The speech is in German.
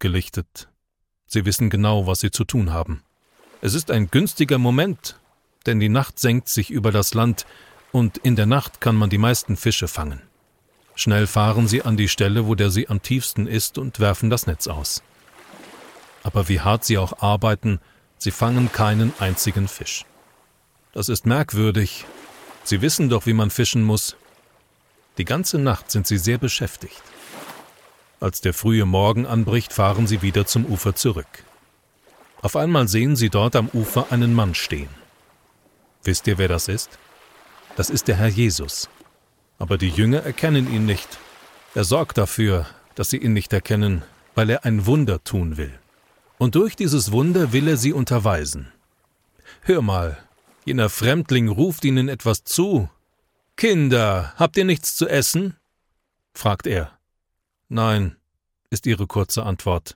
ausgelichtet. Sie wissen genau, was sie zu tun haben. Es ist ein günstiger Moment, denn die Nacht senkt sich über das Land und in der Nacht kann man die meisten Fische fangen. Schnell fahren sie an die Stelle, wo der See am tiefsten ist und werfen das Netz aus. Aber wie hart sie auch arbeiten, sie fangen keinen einzigen Fisch. Das ist merkwürdig. Sie wissen doch, wie man fischen muss. Die ganze Nacht sind sie sehr beschäftigt. Als der frühe Morgen anbricht, fahren sie wieder zum Ufer zurück. Auf einmal sehen sie dort am Ufer einen Mann stehen. Wisst ihr, wer das ist? Das ist der Herr Jesus. Aber die Jünger erkennen ihn nicht. Er sorgt dafür, dass sie ihn nicht erkennen, weil er ein Wunder tun will. Und durch dieses Wunder will er sie unterweisen. Hör mal, jener Fremdling ruft ihnen etwas zu. »Kinder, habt ihr nichts zu essen?« fragt er. »Nein«, ist ihre kurze Antwort.